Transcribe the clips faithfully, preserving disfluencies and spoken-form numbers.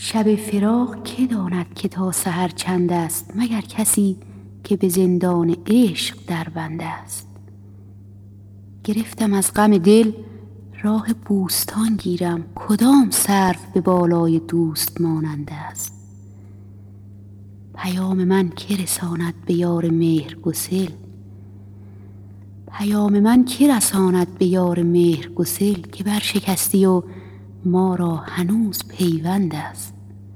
شب فراق که داند که تا سحر چند است، مگر کسی که به زندان عشق در بند است. گرفتم از غم دل راه بوستان گیرم، کدام سرو به بالای دوست ماننده است. پیام من که رساند به یار مهر گسل، پیام من که رساند به یار مهر گسل، که برشکستی و ما را هنوز پیوند است.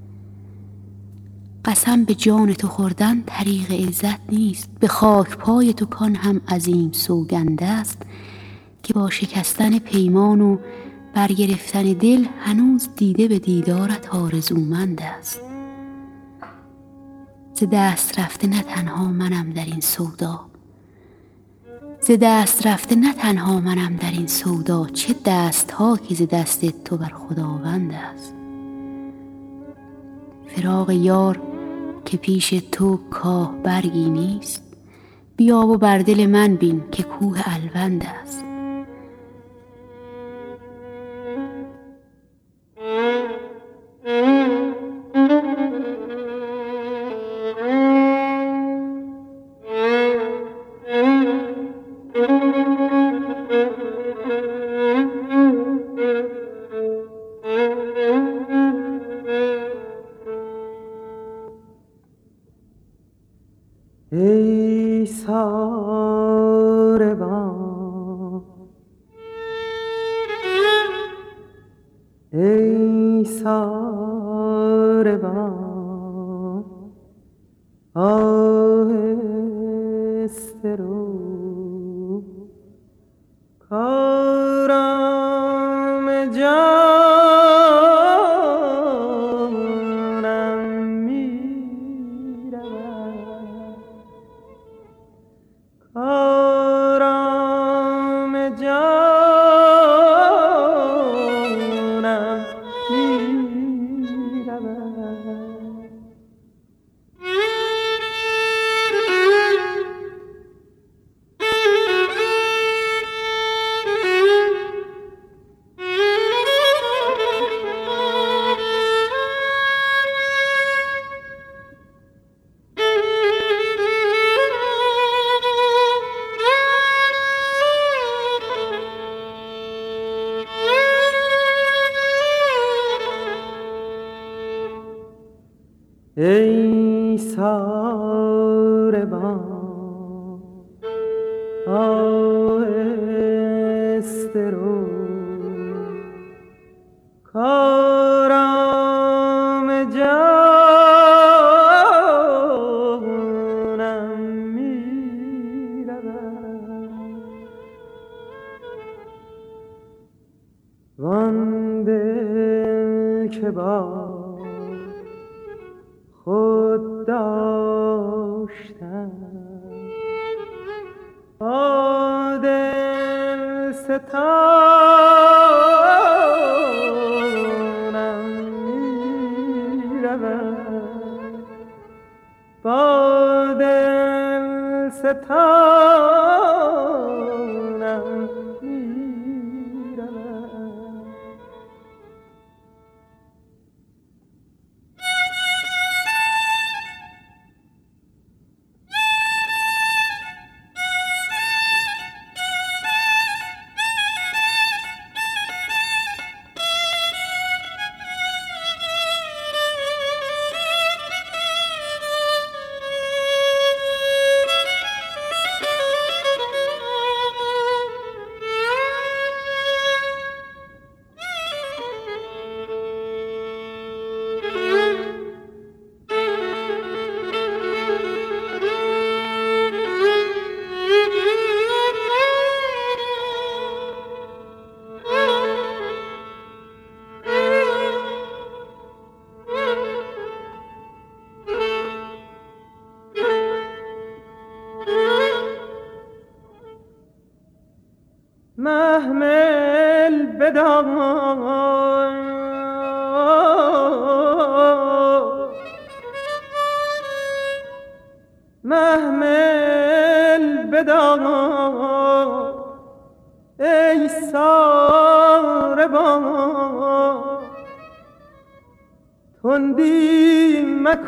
قسم به جان تو خوردن طریق عزت نیست، به خاک پای تو کان هم عظیم سوگند است. که با شکستن پیمان و برگرفتن دل، هنوز دیده به دیدارت آرزومند است. ز دست رفته نه تنها منم در این سودا، ز دست رفته نه تنها منم در این سودا، چه دست ها که ز دست تو بر خداوند است. فراق یار که پیش تو کاه برگی نیست، بیا و بر دل من بین که کوه الوند است. ای ساربان، ای ساربان، آهسته رو، کارام جانم می رود، کارام جانم می رود. ای ساربان، آهسته رو، کارام جانم می رود. وان دل که با خود داشتم، با دل ستانم می رود، با دل ستانم می رود. محمل بدار محمل بدار ای ساربان، تندی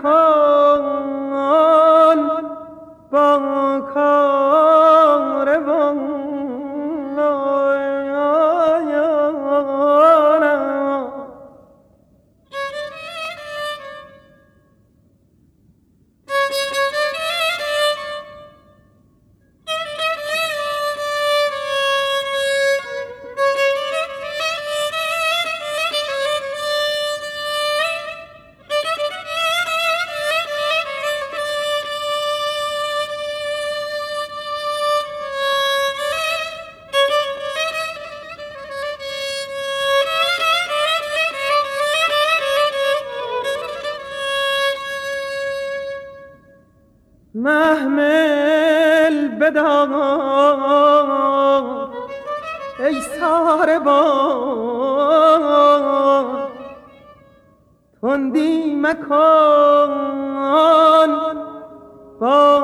مکن با کاروان محمل بدار ای ساربان تندی مکن با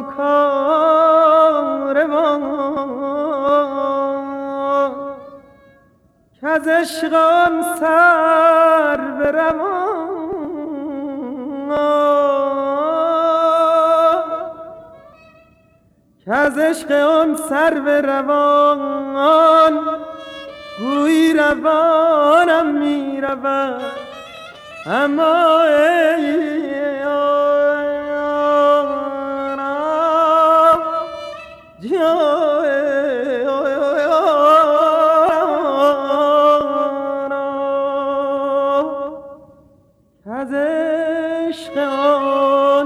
کاروان کز عشقم سر بروان کز عشقم سر بروان گویی روانم می رود اما ای کز عشق آن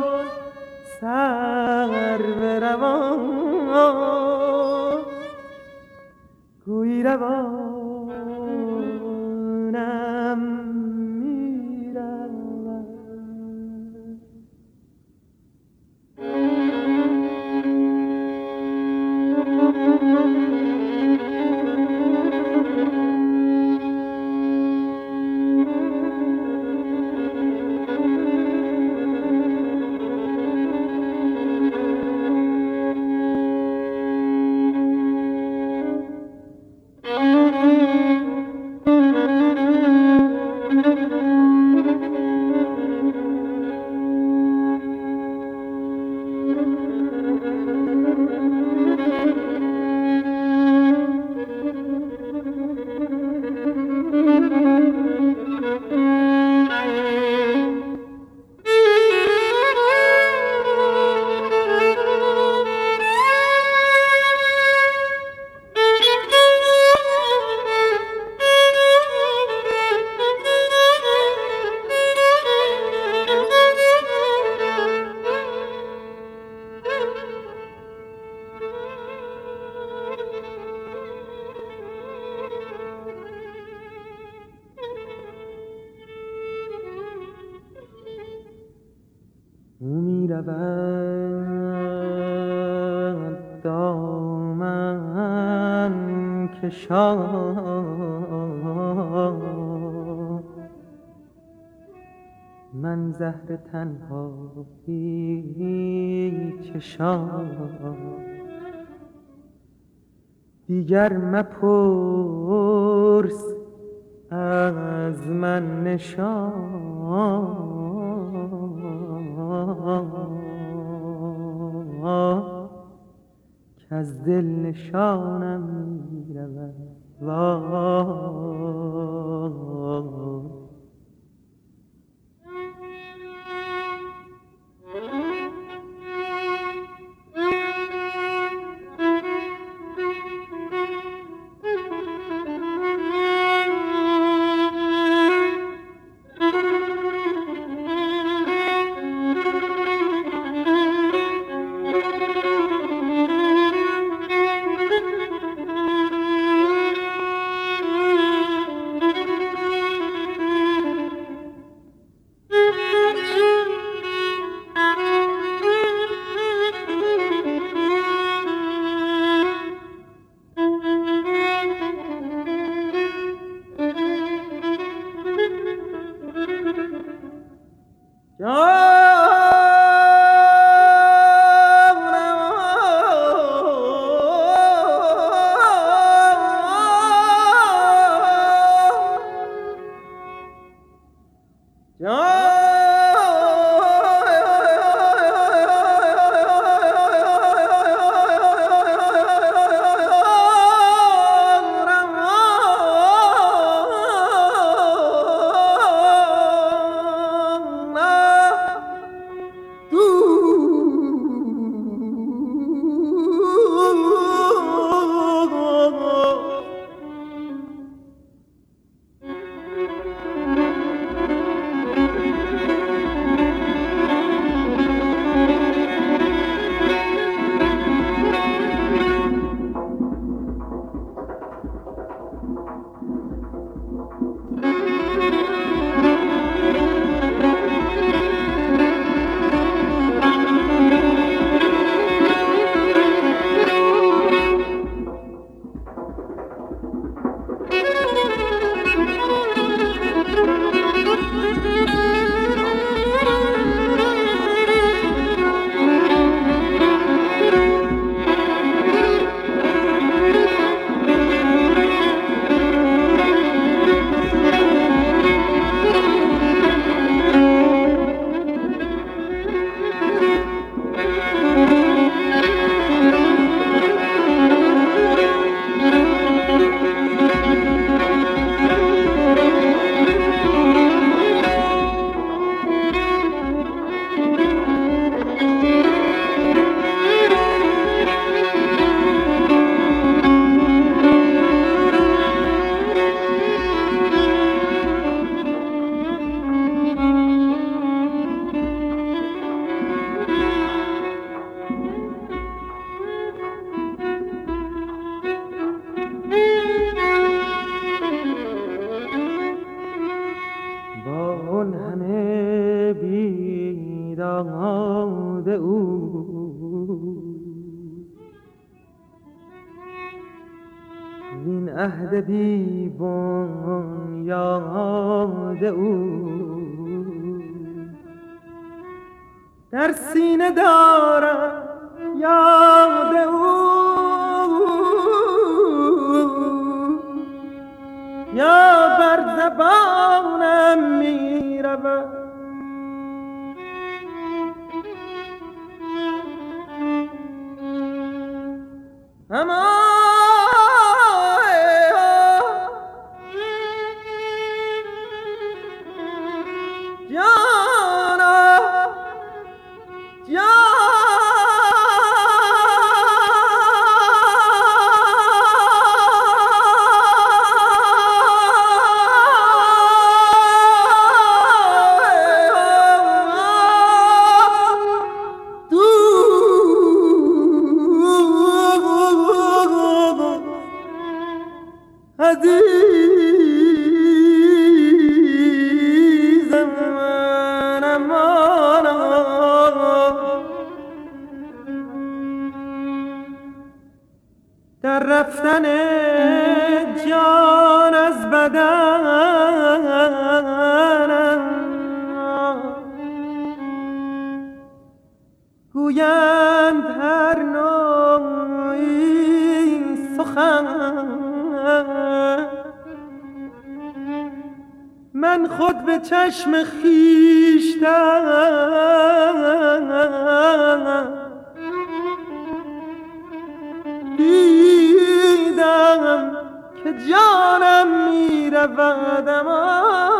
سر بروان گویی روانم می رود می رود دامن کشان من زهر تنهایی چشان دیگر مپرس از من نشان که از دل نشانم می رود جان یاد او. این عهد بی بنیاد او در سینه دارم یاد او. یا بر زبانم می رود اما در رفتن جان از بدنم گویند هر نوعی سخن، من خود به چشم خویشتن دیدم که جانم می رود اما